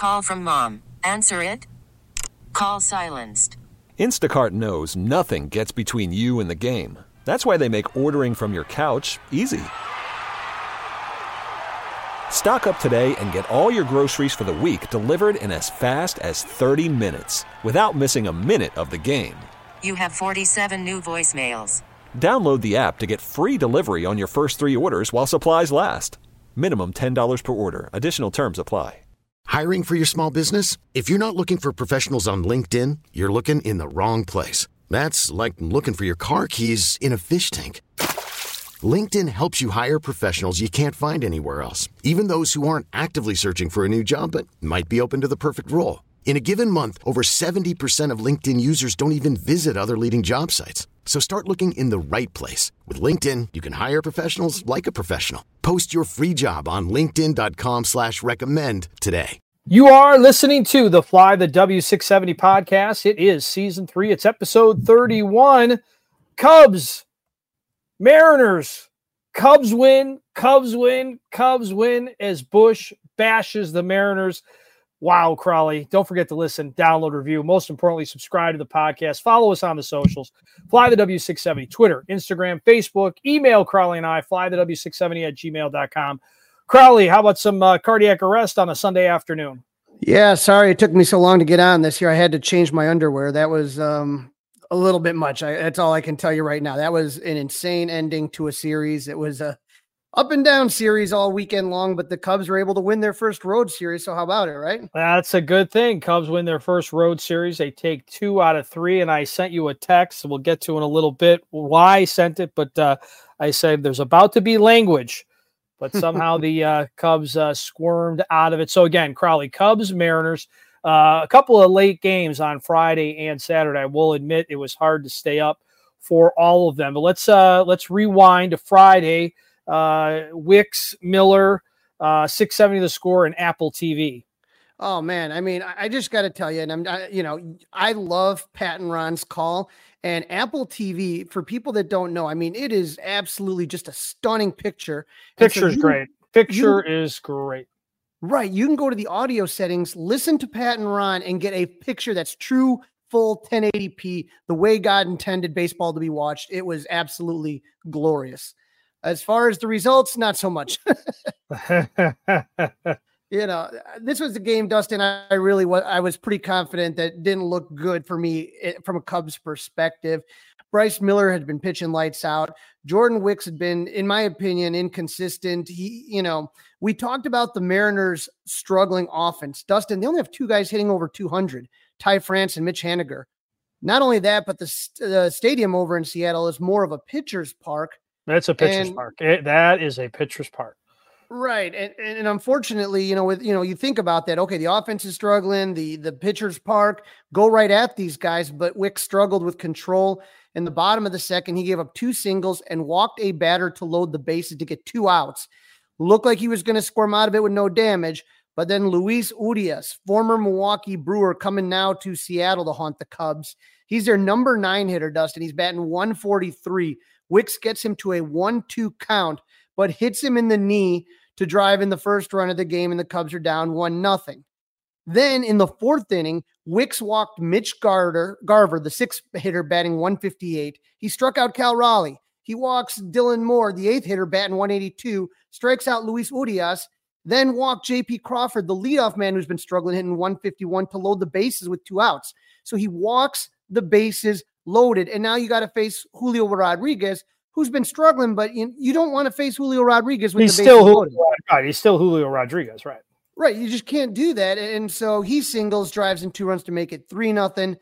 Call from mom. Answer it. Call silenced. Instacart knows nothing gets between you and the game. That's why they make ordering from your couch easy. Stock up today and get all your groceries for the week delivered in as fast as 30 minutes without missing a minute of the game. You have 47 new voicemails. Download the app to get free delivery on your first 3 orders while supplies last. Minimum $10 per order. Additional terms apply. Hiring for your small business? If you're not looking for professionals on LinkedIn, you're looking in the wrong place. That's like looking for your car keys in a fish tank. LinkedIn helps you hire professionals you can't find anywhere else, even those who aren't actively searching for a new job but might be open to the perfect role. In a given month, over 70% of LinkedIn users don't even visit other leading job sites. So start looking in the right place. With LinkedIn, you can hire professionals like a professional. Post your free job on linkedin.com/recommend today. You are listening to the Fly the W670 podcast. It is season 3. It's episode 31. Cubs, Mariners. Cubs win, Cubs win, Cubs win as Bush bashes the Mariners. Wow, Crawley. Don't forget to listen, download, review. Most importantly, subscribe to the podcast. Follow us on the socials. Fly the W670, Twitter, Instagram, Facebook. Email Crawley and I, flythew670@gmail.com. Crawley, how about some cardiac arrest on a Sunday afternoon? Yeah, sorry it took me so long to get on this year. I had to change my underwear. That was a little bit much. That's all I can tell you right now. That was an insane ending to a series. It was a up and down series all weekend long, but the Cubs were able to win their first road series. So how about it, right? That's a good thing. Cubs win their first road series. They take 2 out of 3, and I sent you a text. We'll get to in a little bit why I sent it, but I said there's about to be language. But somehow the Cubs squirmed out of it. So again, Crawley, Cubs, Mariners, a couple of late games on Friday and Saturday. I will admit it was hard to stay up for all of them. But let's rewind to Friday. Wicks, Miller, 670 the score, and Apple TV. Oh man, I mean, I just got to tell you, and I love Pat and Ron's call. And Apple TV, for people that don't know, I mean, it is absolutely just a stunning picture. Picture is great. Picture is great. Right. You can go to the audio settings, listen to Pat and Ron, and get a picture that's true, full 1080p, the way God intended baseball to be watched. It was absolutely glorious. As far as the results, not so much. This was the game, Dustin. I was pretty confident that didn't look good for me from a Cubs perspective. Bryce Miller had been pitching lights out. Jordan Wicks had been, in my opinion, inconsistent. We talked about the Mariners struggling offense. Dustin, they only have 2 guys hitting over 200, Ty France and Mitch Haniger. Not only that, but the stadium over in Seattle is more of a pitcher's park. That's a pitcher's park. That is a pitcher's park. Right. And unfortunately, you think about that. Okay, the offense is struggling, the pitcher's park, go right at these guys, but Wick struggled with control. In the bottom of the second, he gave up 2 singles and walked a batter to load the bases to get 2 outs. Looked like he was going to squirm out of it with no damage, but then Luis Urias, former Milwaukee Brewer, coming now to Seattle to haunt the Cubs. He's their number 9 hitter, Dustin. He's batting 143. Wicks gets him to a 1-2 count, but hits him in the knee to drive in the first run of the game, and the Cubs are down 1-0. Then in the 4th inning, Wicks walked Mitch Garver, the 6th hitter, batting 158. He struck out Cal Raleigh. He walks Dylan Moore, the 8th hitter, batting 182, strikes out Luis Urias, then walked J.P. Crawford, the leadoff man who's been struggling, hitting 151 to load the bases with 2 outs. So he walks the bases loaded, and now you got to face Julio Rodriguez, who's been struggling, but you don't want to face Julio Rodriguez with the bases loaded. Right, he's still Julio Rodriguez, right? Right, you just can't do that, and so he singles, drives in 2 runs to make it 3-0.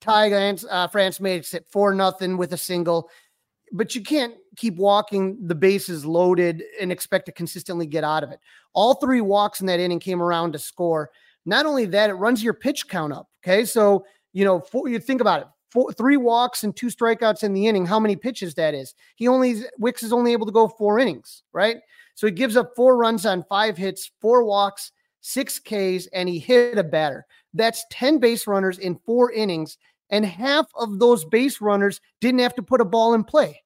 Ty France makes it 4-0 with a single, but you can't keep walking the bases loaded and expect to consistently get out of it. All 3 walks in that inning came around to score. Not only that, it runs your pitch count up. Okay, so you think about it. 3 walks and 2 strikeouts in the inning. How many pitches that is? Wicks is only able to go 4 innings, right? So he gives up 4 runs on 5 hits, 4 walks, 6 Ks, and he hit a batter. That's 10 base runners in 4 innings, and half of those base runners didn't have to put a ball in play.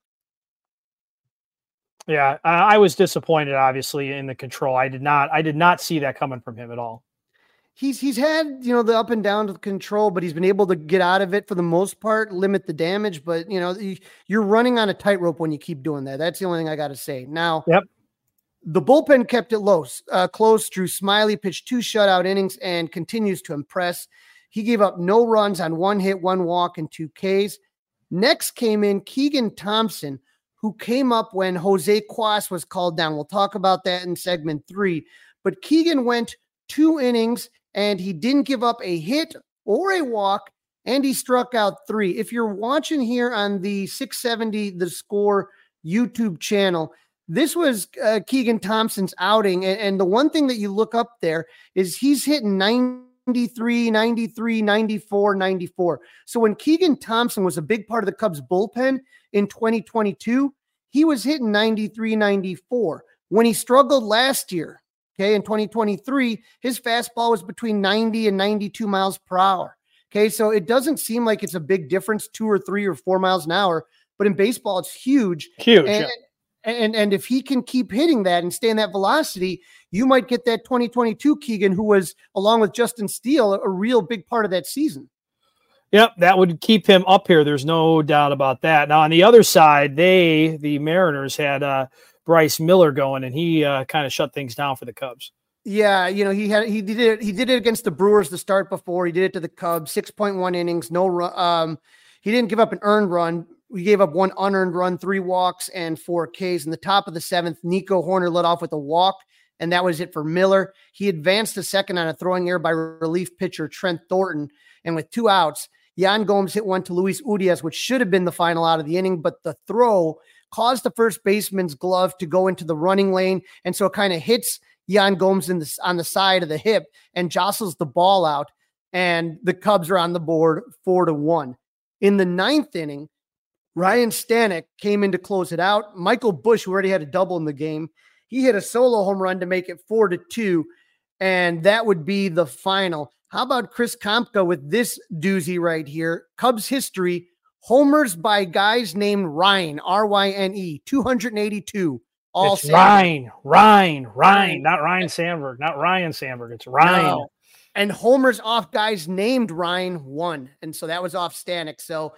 Yeah, I was disappointed, obviously, in the control. I did not see that coming from him at all. He's had, the up and down control, but he's been able to get out of it for the most part, limit the damage. But, you're running on a tightrope when you keep doing that. That's the only thing I got to say. Now, Yep. The bullpen kept it close. Drew Smyly pitched 2 shutout innings and continues to impress. He gave up no runs on 1 hit, 1 walk, and 2 Ks. Next came in Keegan Thompson, who came up when Jose Cuas was called down. We'll talk about that in segment 3. But Keegan went 2 innings, and he didn't give up a hit or a walk, and he struck out 3. If you're watching here on the 670 The Score YouTube channel, this was Keegan Thompson's outing, and the one thing that you look up there is he's hitting 93, 93, 94, 94. So when Keegan Thompson was a big part of the Cubs bullpen in 2022, he was hitting 93, 94. When he struggled last year, in 2023, his fastball was between 90 and 92 miles per hour. So it doesn't seem like it's a big difference, 2 or 3 or 4 miles an hour, but in baseball, it's huge. And if he can keep hitting that and stay in that velocity, you might get that 2022 Keegan, who was, along with Justin Steele, a real big part of that season. Yep, that would keep him up here. There's no doubt about that. Now, on the other side, the Mariners had Bryce Miller going, and he kind of shut things down for the Cubs. Yeah, he did it against the Brewers the start before. He did it to the Cubs, 6.1 innings, no run. He didn't give up an earned run. We gave up 1 unearned run, 3 walks, and 4 Ks. In the top of the 7th, Nico Horner led off with a walk, and that was it for Miller. He advanced to second on a throwing error by relief pitcher Trent Thornton, and with 2 outs, Yan Gomes hit one to Luis Urias, which should have been the final out of the inning, but the throw caused the first baseman's glove to go into the running lane, and so it kind of hits Yan Gomes on the side of the hip and jostles the ball out, and the Cubs are on the board 4-1. In the 9th inning, Ryan Stanek came in to close it out. Michael Busch, who already had a double in the game, he hit a solo home run to make it 4-2, and that would be the final. How about Chris Kompka with this doozy right here? Cubs history, homers by guys named Ryan, R-Y-N-E, 282. All it's Ryan, not Ryan Sandberg, not Ryan Sandberg. It's Ryan. No. And homers off guys named Ryan, 1. And so that was off Stanek. So,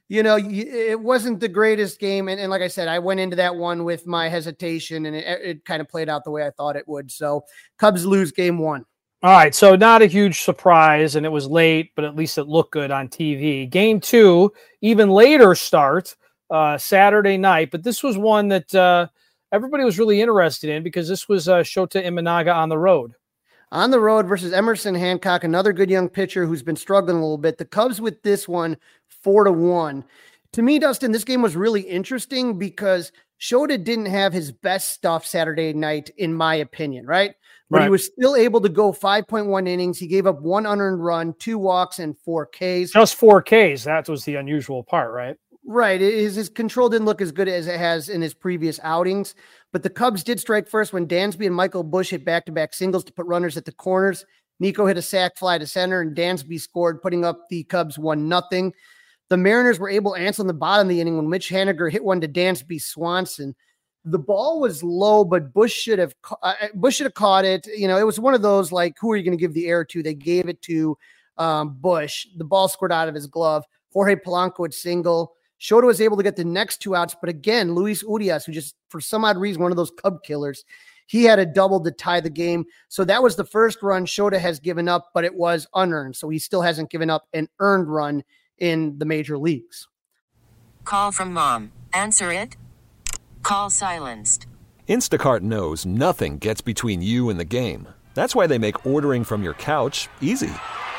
it wasn't the greatest game. And like I said, I went into that one with my hesitation, and it kind of played out the way I thought it would. So Cubs lose game 1. All right, so not a huge surprise, and it was late, but at least it looked good on TV. Game 2, even later start, Saturday night, but this was one that everybody was really interested in because this was Shota Imanaga on the road. On the road versus Emerson Hancock, another good young pitcher who's been struggling a little bit. The Cubs with this one, 4-1. To me, Dustin, this game was really interesting because Shota didn't have his best stuff Saturday night, in my opinion, right? But He was still able to go 5.1 innings. He gave up 1 unearned run, 2 walks, and 4 Ks. Just 4 Ks. That was the unusual part, right? Right. His control didn't look as good as it has in his previous outings, but the Cubs did strike first when Dansby and Michael Busch hit back-to-back singles to put runners at the corners. Nico hit a sac fly to center, and Dansby scored, putting up the Cubs 1-0. The Mariners were able to answer in the bottom of the inning when Mitch Haniger hit one to Dansby Swanson. The ball was low, but Busch should have caught it. It was one of those, like, who are you going to give the air to? They gave it to Busch. The ball squirted out of his glove. Jorge Polanco had single. Shota was able to get the next 2 outs, but again, Luis Urias, who just, for some odd reason, one of those Cub killers, he had a double to tie the game. So that was the first run Shota has given up, but it was unearned. So he still hasn't given up an earned run in the major leagues. Call from mom. Answer it. Call silenced. Instacart knows nothing gets between you and the game. That's why they make ordering from your couch easy.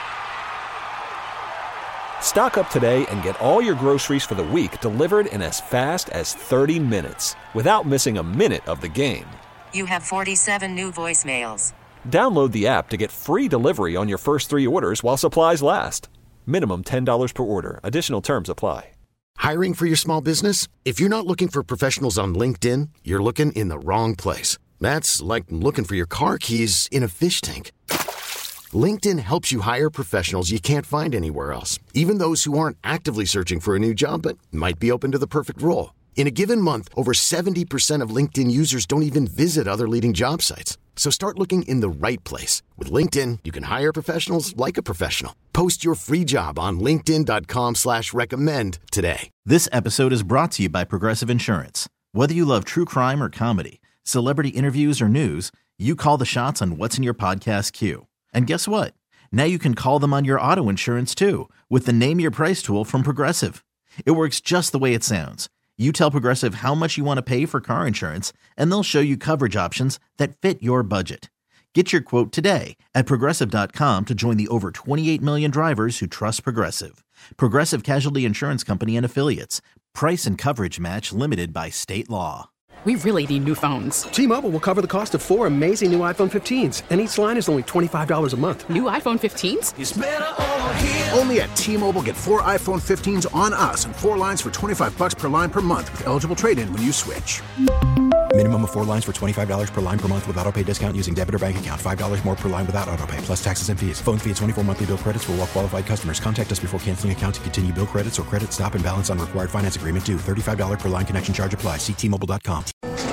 Stock up today and get all your groceries for the week delivered in as fast as 30 minutes without missing a minute of the game. You have 47 new voicemails. Download the app to get free delivery on your first 3 orders while supplies last. Minimum $10 per order. Additional terms apply. Hiring for your small business? If you're not looking for professionals on LinkedIn, you're looking in the wrong place. That's like looking for your car keys in a fish tank. LinkedIn helps you hire professionals you can't find anywhere else, even those who aren't actively searching for a new job but might be open to the perfect role. In a given month, over 70% of LinkedIn users don't even visit other leading job sites. So start looking in the right place. With LinkedIn, you can hire professionals like a professional. Post your free job on linkedin.com/recommend today. This episode is brought to you by Progressive Insurance. Whether you love true crime or comedy, celebrity interviews or news, you call the shots on what's in your podcast queue. And guess what? Now you can call them on your auto insurance too with the Name Your Price tool from Progressive. It works just the way it sounds. You tell Progressive how much you want to pay for car insurance, and they'll show you coverage options that fit your budget. Get your quote today at Progressive.com to join the over 28 million drivers who trust Progressive. Progressive Casualty Insurance Company and Affiliates. Price and coverage match limited by state law. We really need new phones. T-Mobile will cover the cost of 4 amazing new iPhone 15s, and each line is only $25 a month. New iPhone 15s? It's better over here. Only at T-Mobile, get 4 iPhone 15s on us and 4 lines for $25 per line per month with eligible trade-in when you switch. Minimum of 4 lines for $25 per line per month with autopay discount using debit or bank account. $5 more per line without autopay, plus taxes and fees. Phone fee at 24 monthly bill credits for well-qualified customers. Contact us before canceling account to continue bill credits or credit stop and balance on required finance agreement due. $35 per line connection charge applies. See T-Mobile.com.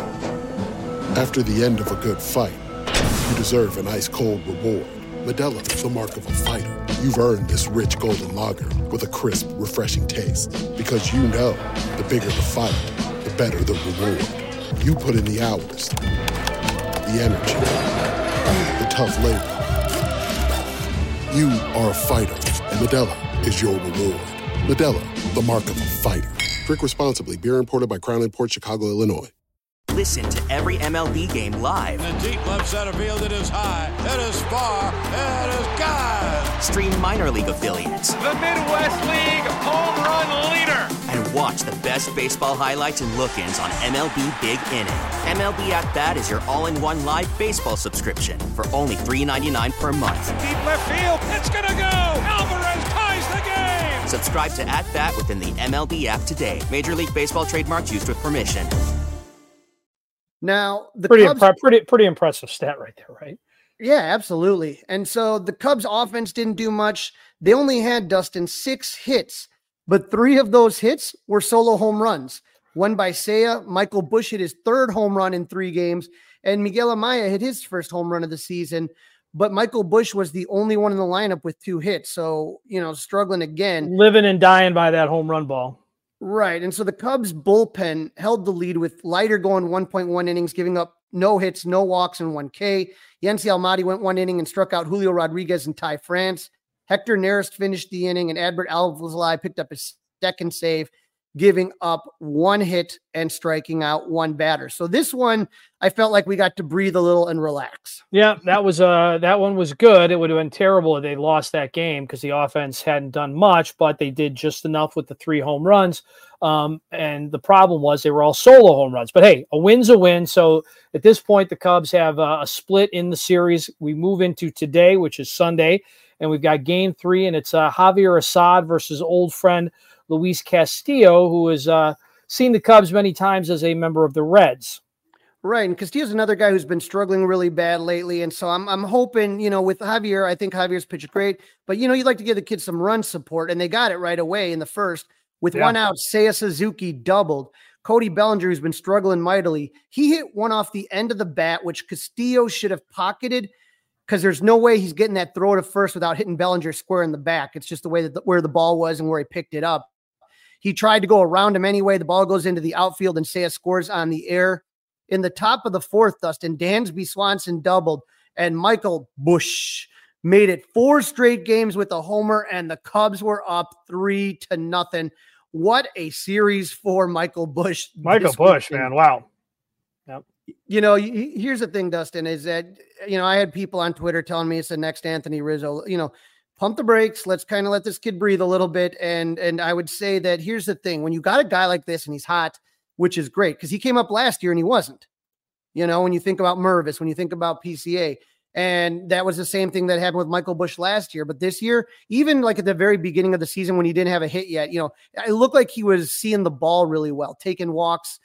After the end of a good fight, you deserve an ice-cold reward. Modelo is the mark of a fighter. You've earned this rich golden lager with a crisp, refreshing taste. Because you know, the bigger the fight, the better the reward. You put in the hours, the energy, the tough labor. You are a fighter, and Modelo is your reward. Modelo, the mark of a fighter. Drink responsibly. Beer imported by Crown Imports, Chicago, Illinois. Listen to every MLB game live. In the deep left center field, it is high, it is far, it is God. Stream minor league affiliates. The Midwest League home run leader. And watch the best baseball highlights and look-ins on MLB Big Inning. MLB At Bat is your all-in-one live baseball subscription for only $3.99 per month. Deep left field, it's gonna go. Alvarez ties the game. Subscribe to At Bat within the MLB app today. Major League Baseball trademarks used with permission. Now, the pretty impressive stat right there, right? Yeah, absolutely. And so the Cubs offense didn't do much. They only had, Dustin, 6 hits, but 3 of those hits were solo home runs. One by Seiya. Michael Busch hit his 3rd home run in 3 games, and Miguel Amaya hit his 1st home run of the season. But Michael Busch was the only one in the lineup with 2 hits. So, struggling again. Living and dying by that home run ball. Right. And so the Cubs bullpen held the lead with Leiter going 1.1 innings, giving up no hits, no walks, and 1K. Yency Almady went 1 inning and struck out Julio Rodriguez and Ty France. Hector Neris finished the inning, and Adbert Alzolay picked up his 2nd save, giving up 1 hit and striking out 1 batter. So this one, I felt like we got to breathe a little and relax. Yeah, that one was good. It would have been terrible if they lost that game because the offense hadn't done much, but they did just enough with the 3 home runs. And the problem was they were all solo home runs. But hey, a win's a win. So at this point, the Cubs have a split in the series. We move into today, which is Sunday, and we've got game 3, and it's Javier Assad versus old friend Luis Castillo, who has seen the Cubs many times as a member of the Reds. Right, and Castillo's another guy who's been struggling really bad lately, and so I'm hoping, with Javier, I think Javier's pitched great, but you'd like to give the kids some run support, and they got it right away in the first. With 1 out, Seiya Suzuki doubled. Cody Bellinger, who's been struggling mightily, he hit one off the end of the bat, which Castillo should have pocketed, because there's no way he's getting that throw to first without hitting Bellinger square in the back. It's just the way that where the ball was and where he picked it up. He tried to go around him anyway. The ball goes into the outfield, and Seiya scores on the air. In the top of the 4th, Dustin, Dansby Swanson doubled, and Michael Busch made it 4 straight games with a homer, and the Cubs were up 3-0. What a series for Michael Busch. Michael Busch, man. Wow. Yep. Here's the thing, Dustin, is that, I had people on Twitter telling me it's the next Anthony Rizzo, pump the brakes. Let's kind of let this kid breathe a little bit. And I would say that here's the thing. When you got a guy like this and he's hot, which is great because he came up last year and he wasn't, when you think about Mervis, when you think about PCA, and that was the same thing that happened with Michael Busch last year. But this year, even like at the very beginning of the season when he didn't have a hit yet, it looked like he was seeing the ball really well, taking walks,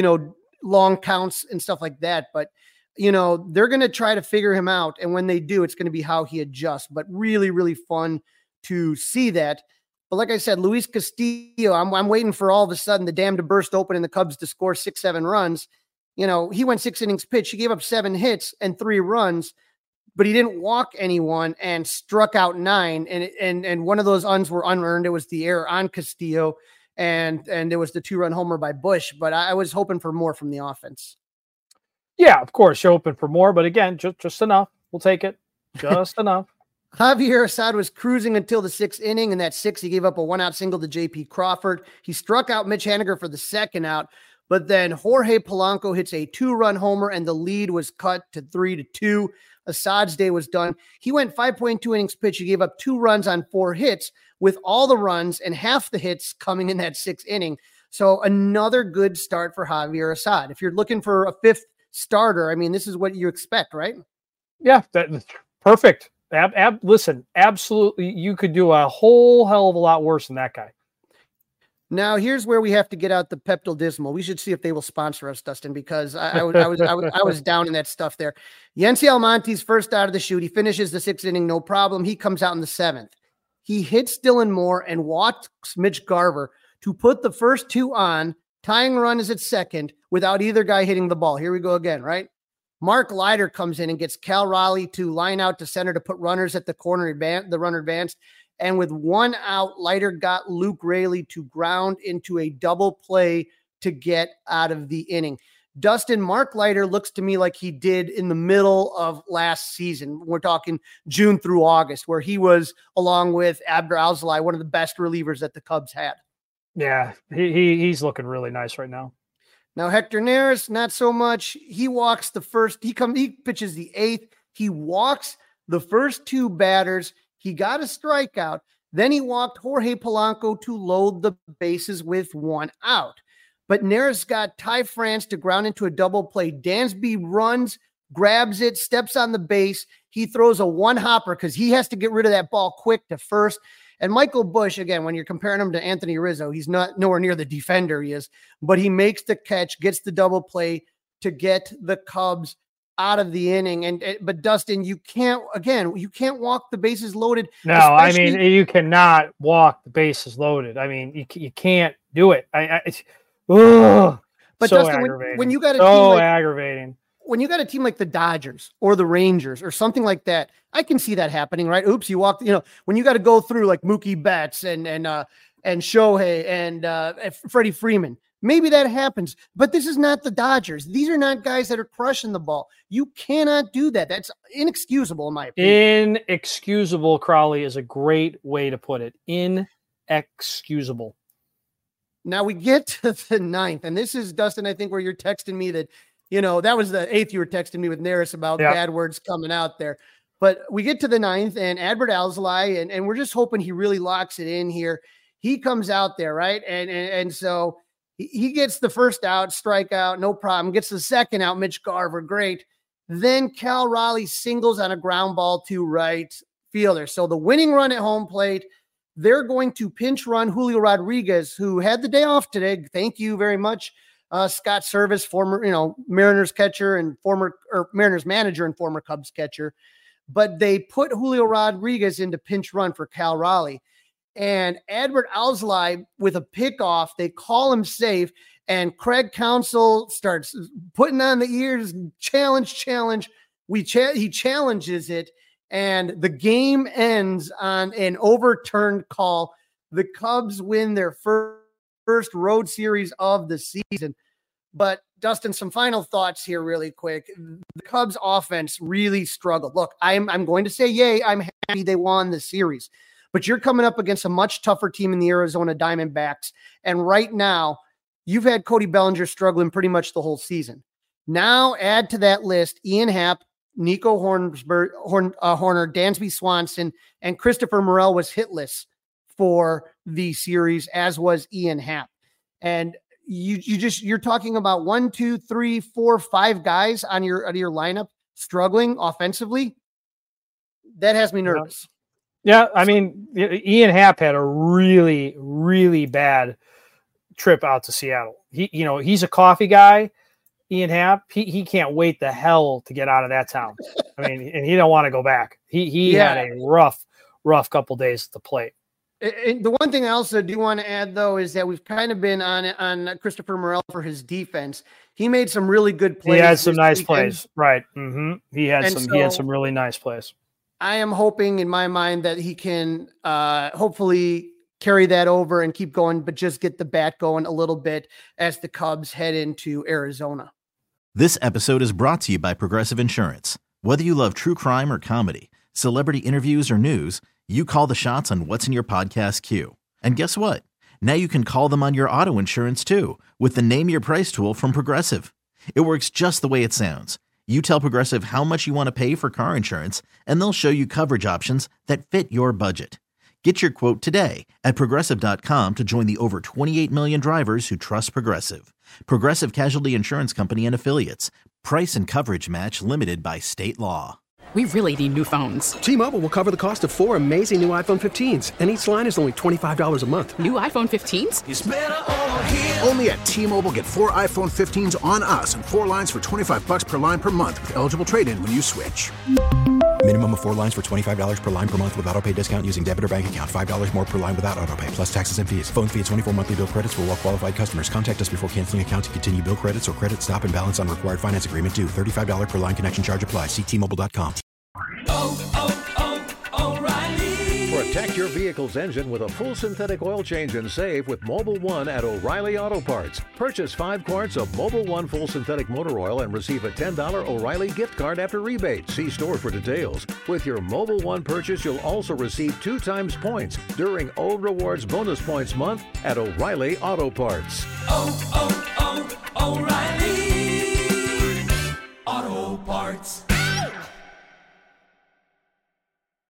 long counts and stuff like that. But they're going to try to figure him out. And when they do, it's going to be how he adjusts, but really, really fun to see that. But like I said, Luis Castillo, I'm waiting for all of a sudden the dam to burst open and the Cubs to score 6-7 runs. he went 6 innings pitched. He gave up 7 hits and 3 runs, but he didn't walk anyone and struck out 9. And one of those uns were unearned. It was the error on Castillo, and there was the 2-run homer by Bush. But I was hoping for more from the offense. Yeah, of course, you're hoping for more, but again, just enough. We'll take it. Just enough. Javier Assad was cruising until the 6th inning. In that 6th, he gave up a 1-out single to J.P. Crawford. He struck out Mitch Haniger for the 2nd out, but then Jorge Polanco hits a 2-run homer, and the lead was cut to 3-2. Assad's day was done. He went 5.2 innings pitched. He gave up 2 runs on 4 hits, with all the runs and half the hits coming in that 6th inning. So another good start for Javier Assad. If you're looking for a 5th starter, I mean, this is what you expect, right? Yeah, that's perfect. Listen, absolutely, you could do a whole hell of a lot worse than that guy. Now, here's where we have to get out the Pepto-Dismal. We should see if they will sponsor us, Dustin, because I was down in that stuff there. Yency Almonte's first out of the chute. He finishes the 6th inning, no problem. He comes out in the 7th. He hits Dylan Moore and walks Mitch Garver to put the first 2 on. Tying run is at 2nd without either guy hitting the ball. Here we go again, right? Mark Leiter comes in and gets Cal Raleigh to line out to center to put runners at the corner, the runner advanced. And with 1 out, Leiter got Luke Raley to ground into a double play to get out of the inning. Dustin, Mark Leiter looks to me like he did in the middle of last season. We're talking June through August, where he was, along with Abner Alzolay, one of the best relievers that the Cubs had. Yeah, he's looking really nice right now. Now, Hector Neris, not so much. He walks the first. He pitches the 8th. He walks the first 2 batters. He got a strikeout. Then he walked Jorge Polanco to load the bases with 1 out. But Neris got Ty France to ground into a double play. Dansby runs, grabs it, steps on the base. He throws a 1-hopper because he has to get rid of that ball quick to first. And Michael Busch, again, when you're comparing him to Anthony Rizzo, he's not nowhere near the defender he is, but he makes the catch, gets the double play to get the Cubs out of the inning. But Dustin, you can't walk the bases loaded. No, I mean, you cannot walk the bases loaded. I mean, you can't do it. But so Dustin, when you got a team aggravating. When you got a team like the Dodgers or the Rangers or something like that, I can see that happening, right? Oops, you walked, when you got to go through like Mookie Betts and Shohei and Freddie Freeman, maybe that happens, but this is not the Dodgers. These are not guys that are crushing the ball. You cannot do that. That's inexcusable in my opinion. Inexcusable, Crowley, is a great way to put it. Inexcusable. Now we get to the 9th, and this is, Dustin, I think where you're texting me that, that was the 8th you were texting me with Neris about bad words coming out there. But we get to the 9th, and Adbert Alzolay, and we're just hoping he really locks it in here. He comes out there, right? And so he gets the first out, strikeout, no problem. Gets the 2nd out, Mitch Garver, great. Then Cal Raleigh singles on a ground ball to right fielder. So the winning run at home plate, they're going to pinch run Julio Rodriguez, who had the day off today. Thank you very much. Scott Service, former, Mariners catcher and Mariners manager and former Cubs catcher. But they put Julio Rodriguez into pinch run for Cal Raleigh. And Adbert Alzolay with a pickoff, they call him safe. And Craig Counsell starts putting on the ears, challenge. He challenges it. And the game ends on an overturned call. The Cubs win their first road series of the season. But Dustin, some final thoughts here really quick. The Cubs offense really struggled. Look, I'm going to say, yay, I'm happy they won the series. But you're coming up against a much tougher team in the Arizona Diamondbacks. And right now, you've had Cody Bellinger struggling pretty much the whole season. Now add to that list Ian Happ, Nico Horner, Dansby Swanson, and Christopher Morel was hitless for the series, as was Ian Happ. And you're talking about 1, 2, 3, 4, 5 guys on your lineup struggling offensively. That has me nervous. Yeah, I mean, Ian Happ had a really, really bad trip out to Seattle. He's a coffee guy. Ian Happ, he can't wait the hell to get out of that town. I mean, and he don't want to go back. He had a rough couple days at the plate. And the one thing I also do want to add, though, is that we've kind of been on Christopher Morel for his defense. he made some really good plays. He had some nice weekend. Plays, right? He had some really nice plays. I am hoping in my mind that he can hopefully carry that over and keep going, but just get the bat going a little bit as the Cubs head into Arizona. This episode is brought to you by Progressive Insurance. Whether you love true crime or comedy, celebrity interviews or news, you call the shots on what's in your podcast queue. And guess what? Now you can call them on your auto insurance too with the Name Your Price tool from Progressive. It works just the way it sounds. You tell Progressive how much you want to pay for car insurance, and they'll show you coverage options that fit your budget. Get your quote today at Progressive.com to join the over 28 million drivers who trust Progressive. Progressive Casualty Insurance Company and Affiliates. Price and coverage match limited by state law. We really need new phones. T-Mobile will cover the cost of 4 amazing new iPhone 15s, and each line is only $25 a month. New iPhone 15s? It's better over here. Only at T-Mobile, get 4 iPhone 15s on us and 4 lines for $25 per line per month with eligible trade-in when you switch. Minimum of 4 lines for $25 per line per month with auto-pay discount using debit or bank account. $5 more per line without auto-pay, plus taxes and fees. Phone fee at 24 monthly bill credits for well-qualified customers. Contact us before canceling account to continue bill credits or credit stop and balance on required finance agreement due. $35 per line connection charge applies. See T-Mobile.com. O'Reilly. Protect your vehicle's engine with a full synthetic oil change and save with Mobil 1 at O'Reilly Auto Parts. Purchase 5 quarts of Mobil 1 full synthetic motor oil and receive a $10 O'Reilly gift card after rebate. See store for details. With your Mobil 1 purchase, you'll also receive 2 times points during O Rewards Bonus Points Month at O'Reilly Auto Parts. O'Reilly Auto Parts.